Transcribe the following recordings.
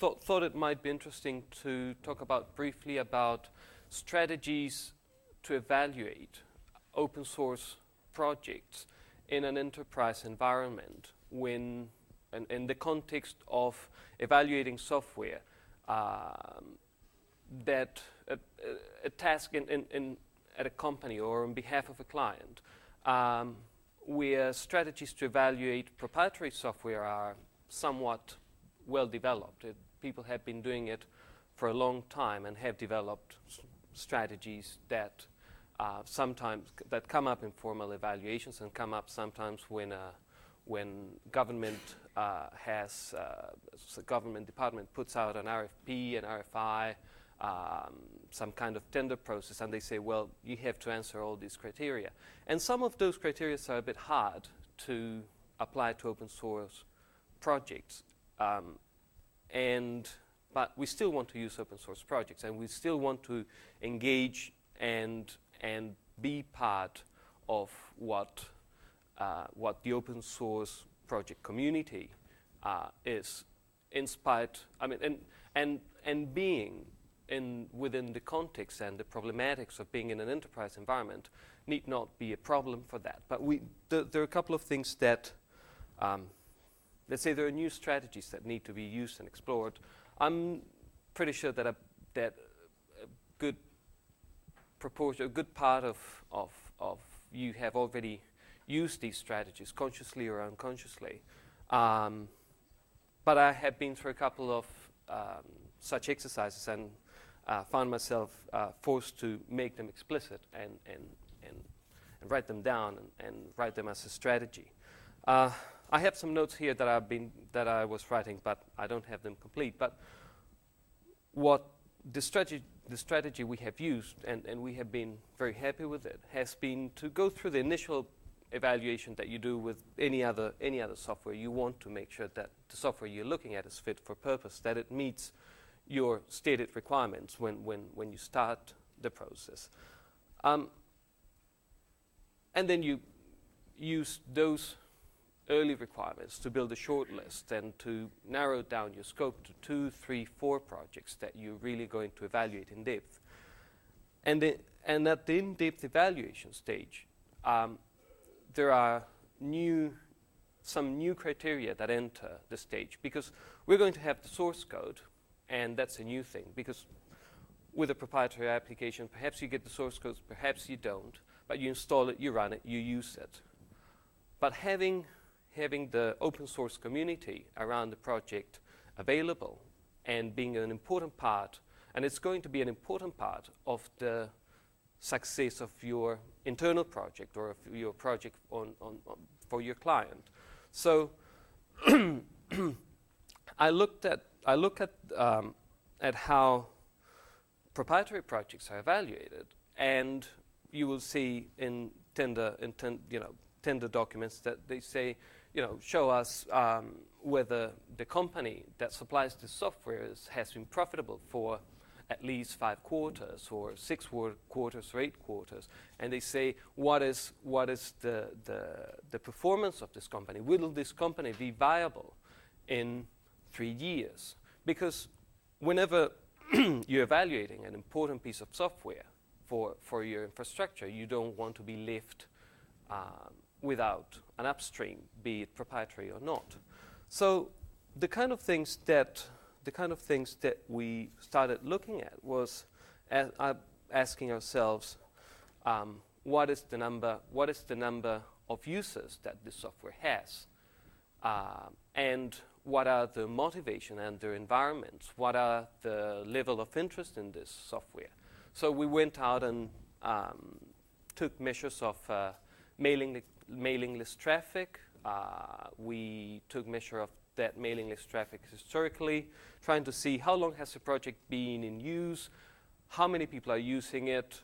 thought it might be interesting to talk about briefly about strategies to evaluate open source projects in an enterprise environment when, in the context of evaluating software, that a task at a company or on behalf of a client, where strategies to evaluate proprietary software are somewhat well developed. People have been doing it for a long time and have developed strategies that sometimes that come up in formal evaluations and come up sometimes when government has a government department puts out an RFP, an RFI, some kind of tender process, and they say, well, you have to answer all these criteria. And some of those criteria are a bit hard to apply to open source projects. But we still want to use open source projects, and we still want to engage and be part of what the open source project community is, in spite. I mean, and being within the context and the problematics of being in an enterprise environment need not be a problem for that. But there are a couple of things that, let's say, there are new strategies that need to be used and explored. I'm pretty sure that a good proportion, a good part of you have already used these strategies consciously or unconsciously. But I have been through a couple of such exercises and found myself forced to make them explicit and write them down and write them as a strategy. I have some notes here that I was writing, but I don't have them complete. But what the strategy we have used, and we have been very happy with it, has been to go through the initial evaluation that you do with any other software. You want to make sure that the software you're looking at is fit for purpose, that it meets your stated requirements when you start the process. And then you use those early requirements to build a short list and to narrow down your scope to 2, 3, 4 projects that you're really going to evaluate in depth. And at the in-depth evaluation stage, there are some new criteria that enter the stage, because we're going to have the source code, and that's a new thing, because with a proprietary application, perhaps you get the source code, perhaps you don't, but you install it, you run it, you use it. But having the open source community around the project available and being an important part, and it's going to be an important part of the success of your internal project or of your project for your client. So I look at how proprietary projects are evaluated, and you will see in tender documents that they say, show us whether the company that supplies the software has been profitable for at least 5 quarters or 6 quarters or 8 quarters, and they say what is the performance of this company? Will this company be viable in 3 years? Because whenever you're evaluating an important piece of software for your infrastructure, you don't want to be left without an upstream, be it proprietary or not. So the kind of things that we started looking at was asking ourselves, what is the number of users that this software has, and what are the motivation and their environments? What are the level of interest in this software? So we went out and took measures of mailing list traffic. We took measure of that mailing list traffic historically, trying to see how long has the project been in use, how many people are using it,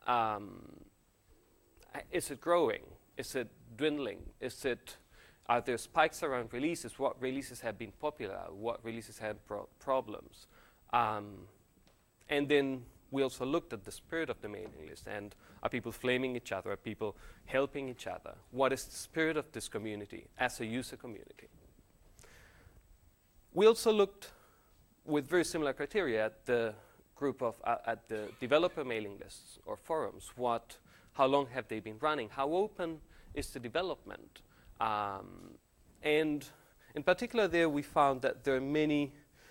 is it growing, is it dwindling, are there spikes around releases, what releases have been popular, what releases have problems. And then we also looked at the spirit of the mailing list, and are people flaming each other, are people helping each other? What is the spirit of this community as a user community? We also looked with very similar criteria at the group of at the developer mailing lists or forums. How long have they been running? How open is the development? And in particular, there we found that there are many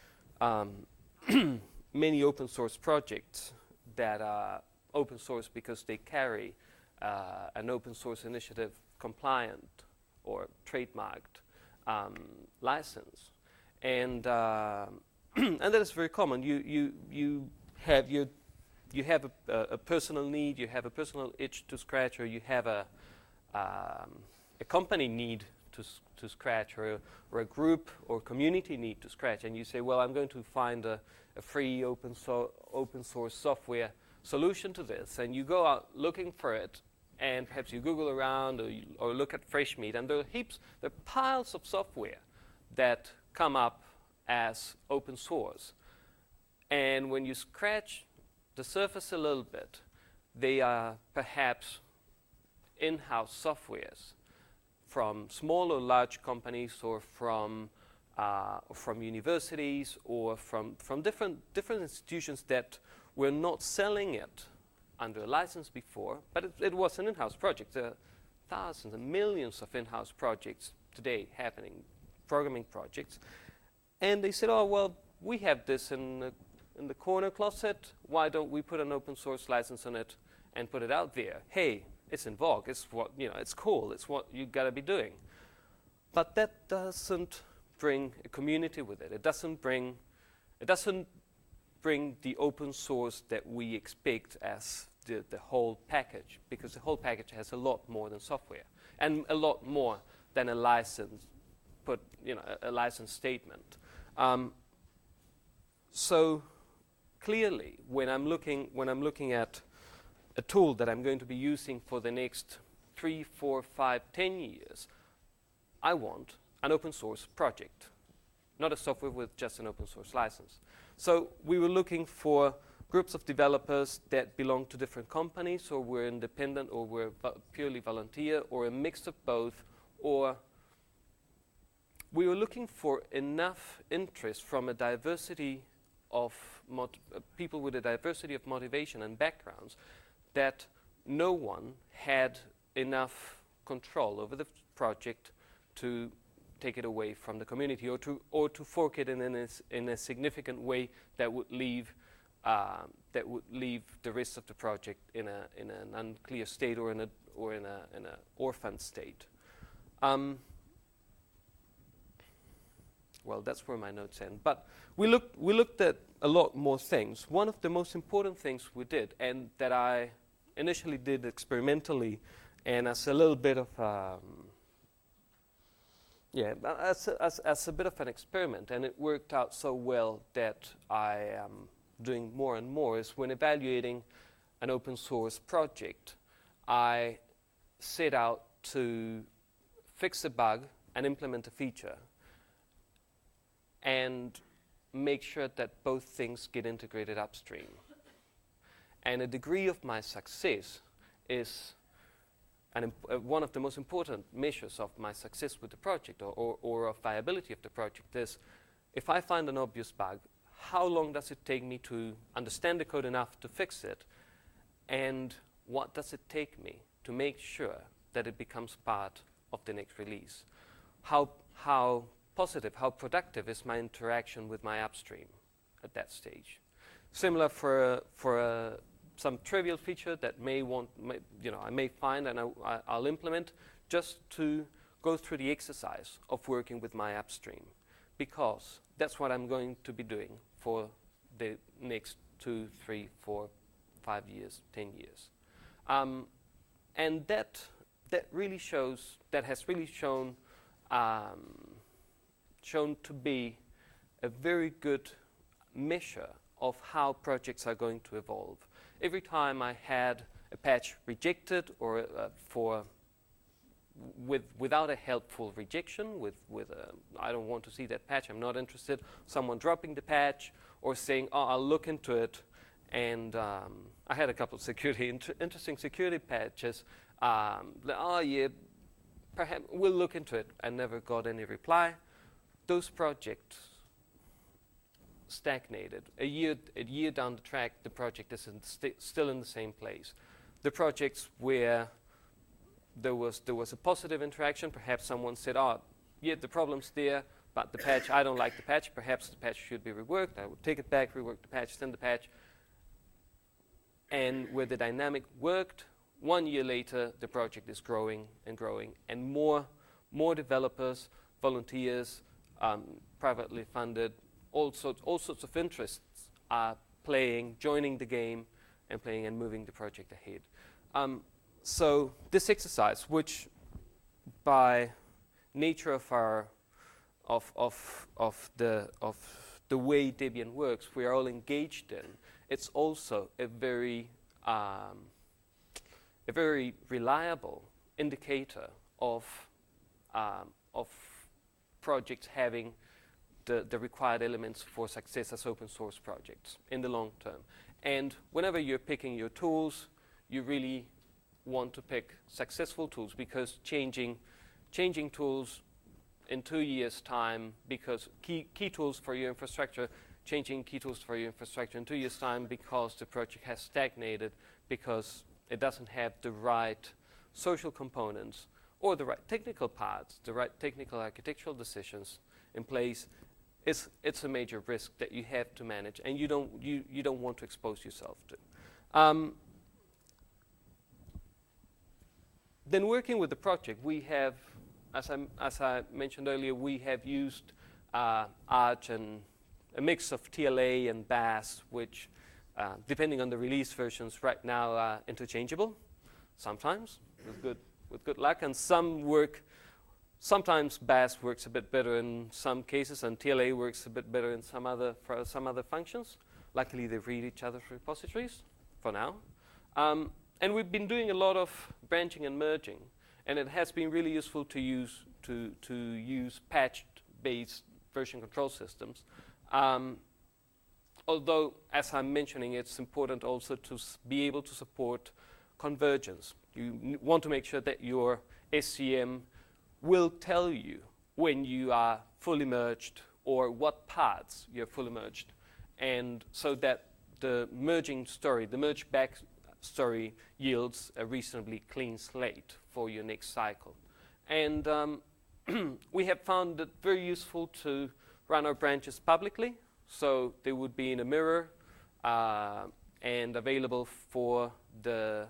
many open source projects that are open source because they carry an open source initiative compliant or trademarked license, and and that is very common. You have a personal need, you have a personal itch to scratch, or you have a company need to scratch, or a group or community need to scratch, and you say, well, I'm going to find a free open source software solution to this, and you go out looking for it, and perhaps you Google around or look at Freshmeat, and there are piles of software that come up as open source. And when you scratch the surface a little bit, they are perhaps in-house softwares from small or large companies, or from universities, or from different institutions that were not selling it under a license before, but it was an in-house project. There are thousands and millions of in-house projects today happening, programming projects. And they said, oh, well, we have this in the corner closet. Why don't we put an open source license on it and put it out there? Hey, it's in vogue. It's what, it's cool. It's what you got to be doing. But that doesn't bring a community with it. It doesn't bring the open source that we expect as the whole package, because the whole package has a lot more than software and a lot more than a license, a license statement. So clearly, when I'm looking at a tool that I'm going to be using for the next 3, 4, 5, 10 years, I want an open source project, not a software with just an open source license. So we were looking for groups of developers that belong to different companies, or were independent, or were purely volunteer, or a mix of both, or we were looking for enough interest from a diversity of people with a diversity of motivation and backgrounds that no one had enough control over the project to take it away from the community, or to fork it in a significant way that would leave the rest of the project in an unclear state, or in an orphan state. Well, that's where my notes end. But we looked at a lot more things. One of the most important things we did, and that I initially did experimentally, and as a little bit of as a bit of an experiment, and it worked out so well that I am doing more and more, is when evaluating an open source project, I set out to fix a bug and implement a feature, and make sure that both things get integrated upstream. And a degree of my success is one of the most important measures of my success with the project, or of viability of the project, is if I find an obvious bug, how long does it take me to understand the code enough to fix it, and what does it take me to make sure that it becomes part of the next release? How positive, how productive is my interaction with my upstream at that stage? Similar for some trivial feature that I may find and I'll implement, just to go through the exercise of working with my upstream, because that's what I'm going to be doing for the next 2, 3, 4, 5 years, 10 years. And that has really shown to be a very good measure of how projects are going to evolve. Every time I had a patch rejected, or without a helpful rejection, I don't want to see that patch, I'm not interested, someone dropping the patch, or saying, oh, I'll look into it, and I had a couple of interesting security patches, oh yeah, perhaps we'll look into it, and never got any reply. Those projects stagnated. A year down the track, the project is still in the same place. The projects where there was a positive interaction, perhaps someone said, "Oh, yeah, the problem's there, but the patch, I don't like the patch. Perhaps the patch should be reworked." I would take it back, rework the patch, send the patch. And where the dynamic worked, 1 year later, the project is growing and growing, and more developers, volunteers, privately funded, all sorts of interests are joining the game, and playing and moving the project ahead. So this exercise, which by nature of the way Debian works, we are all engaged in. It's also a very reliable indicator of projects having the required elements for success as open source projects in the long term. And whenever you're picking your tools, you really want to pick successful tools, because changing tools in 2 years' time, because key tools for your infrastructure, changing key tools for your infrastructure in 2 years' time because the project has stagnated, because it doesn't have the right social components or the right technical parts, the right technical architectural decisions in place, it's a major risk that you have to manage, and you don't want to expose yourself to. Then working with the project, we have, as I mentioned earlier, we have used Arch and a mix of TLA and Bass, which, depending on the release versions, right now are interchangeable, sometimes with good luck, and sometimes Bass works a bit better in some cases, and TLA works a bit better in some other functions. Luckily, they read each other's repositories for now. And we've been doing a lot of branching and merging, and it has been really useful to use patched-based version control systems. Although, as I'm mentioning, it's important also to be able to support convergence. You want to make sure that your SCM will tell you when you are fully merged or what parts you're fully merged, and so that the merging story, the merge back story, yields a reasonably clean slate for your next cycle. And we have found it very useful to run our branches publicly, so they would be in a mirror and available for the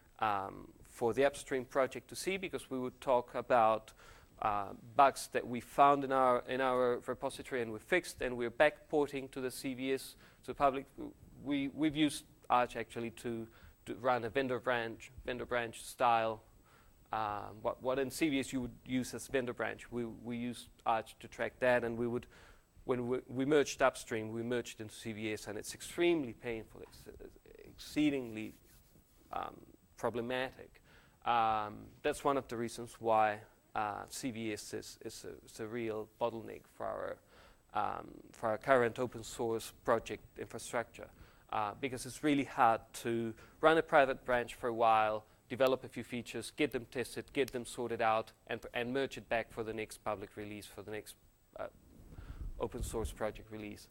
upstream project to see, because we would talk about bugs that we found in our repository and we fixed, and we're backporting to the CVS to public. We've used Arch actually to run a vendor branch style. What in CVS you would use as vendor branch, we used Arch to track that, and when we merged upstream, we merged into CVS, and it's extremely painful. It's exceedingly problematic. That's one of the reasons why CVS is a real bottleneck for our current open source project infrastructure, because it's really hard to run a private branch for a while, develop a few features, get them tested, get them sorted out, and merge it back for the next public release, for the next open source project release.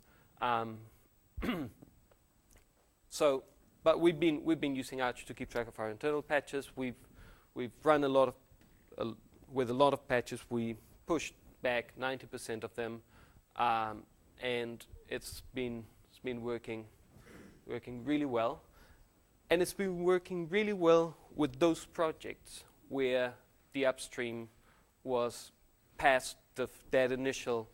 But we've been using Arch to keep track of our internal patches. We've run with a lot of patches. We pushed back 90% of them, and it's been working really well. And it's been working really well with those projects where the upstream was past that initial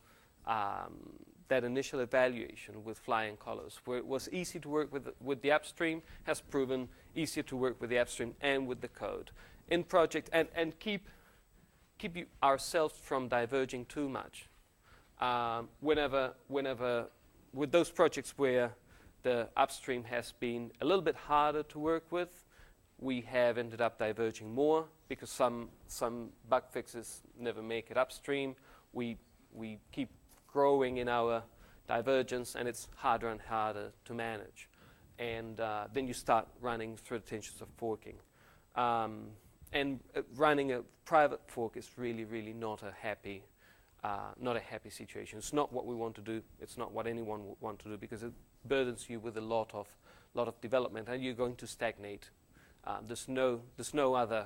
evaluation with flying colors, where it was easy to work with the upstream, has proven easier to work with the upstream and with the code in project, and keep ourselves from diverging too much. Whenever with those projects where the upstream has been a little bit harder to work with, we have ended up diverging more, because some bug fixes never make it upstream. We keep growing in our divergence, and it's harder and harder to manage. And then you start running through the tensions of forking. And running a private fork is really, really not a happy not a happy situation. It's not what we want to do. It's not what anyone would want to do, because it burdens you with a lot of development, and you're going to stagnate. There's no other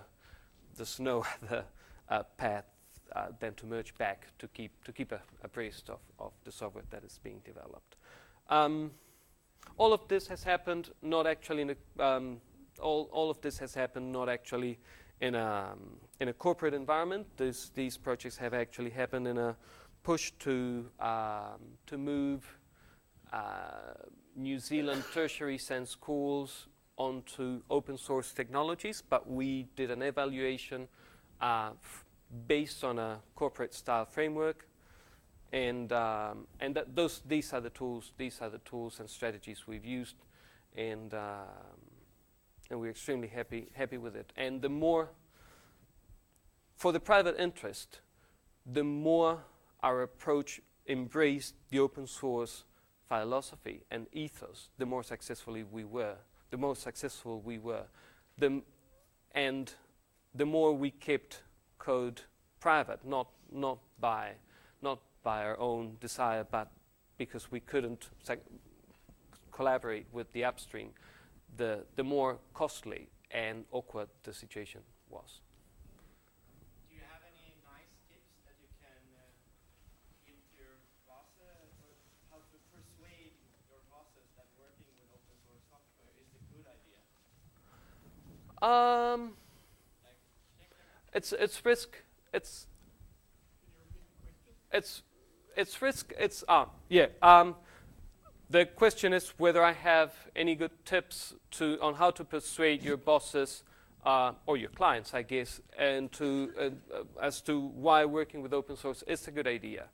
path than to merge back to keep abreast of the software that is being developed. All of this has happened not actually in a all of this has happened not actually in a corporate environment. These projects have actually happened in a push to move New Zealand tertiary science schools onto open source technologies, but we did an evaluation based on a corporate style framework, and these are the tools and strategies we've used, and we're extremely happy with it. And the more, for the private interest, the more our approach embraced the open source philosophy and ethos, the more successful we were. And the more we kept code private, not by our own desire, but because we couldn't collaborate with the upstream, the more costly and awkward the situation was. Do you have any nice tips that you can give to your bosses, or how to persuade your bosses that working with open source software is a good idea? It's risk. It's risk. The question is whether I have any good tips on how to persuade your bosses or your clients, I guess, and as to why working with open source is a good idea.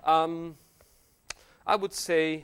I would say,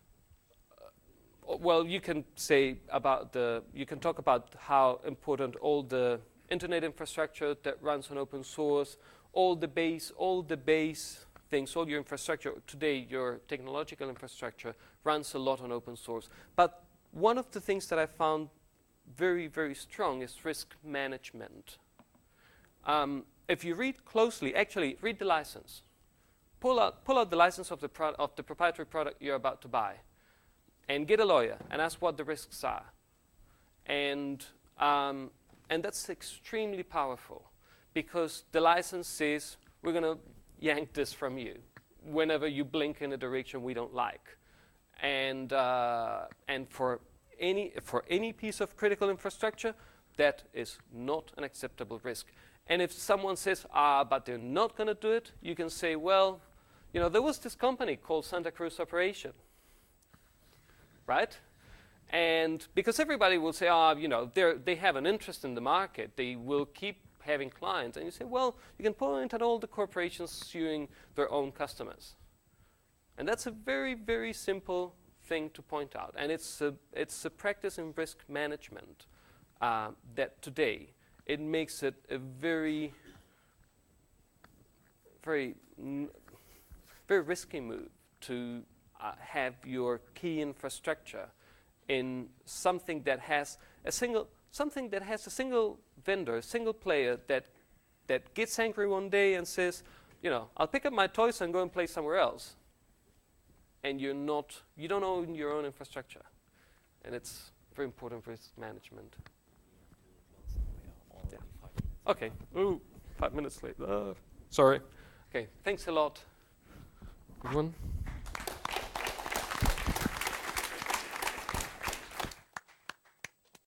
well, you can talk about how important all the internet infrastructure that runs on open source, all the base things, all your infrastructure today, your technological infrastructure runs a lot on open source. But one of the things that I found very, very strong is risk management. If you read closely, actually read the license. Pull out the license of the proprietary product you're about to buy, and get a lawyer and ask what the risks are. And that's extremely powerful, because the license says we're going to yank this from you whenever you blink in a direction we don't like. And for any piece of critical infrastructure, that is not an acceptable risk. And if someone says, but they're not going to do it, you can say, well, there was this company called Santa Cruz Operation, right? And because everybody will say, they have an interest in the market, they will keep having clients. And you say, well, you can point at all the corporations suing their own customers. And that's a very, very simple thing to point out. And it's a practice in risk management that today, it makes it a very, very, very risky move to have your key infrastructure in something that has a single vendor, a single player that gets angry one day and says, I'll pick up my toys and go and play somewhere else. And you don't own your own infrastructure. And it's very important risk management. Yeah. Okay. Ooh, 5 minutes late. Sorry. Okay. Thanks a lot. Good one.